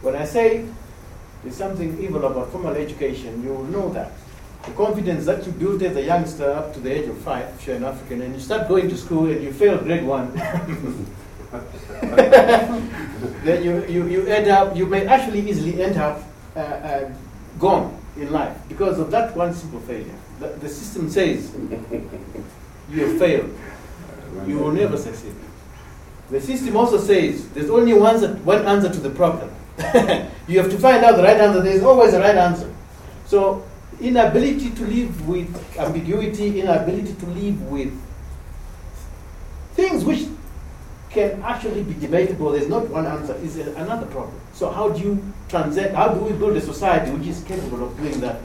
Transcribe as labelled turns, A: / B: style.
A: When I say there's something evil about formal education, you will know that. The confidence that you build as a youngster up to the age of 5, if you're an African, and you start going to school and you fail grade 1, then you end up, you may actually easily end up gone in life because of that one simple failure. The system says you have failed, you will never succeed. The system also says there's only one answer to the problem. You have to find out the right answer. There's always a right answer. So inability to live with ambiguity, inability to live with things which can actually be debatable, there's not one answer, is another problem. So how do you how do we build a society which is capable of doing that?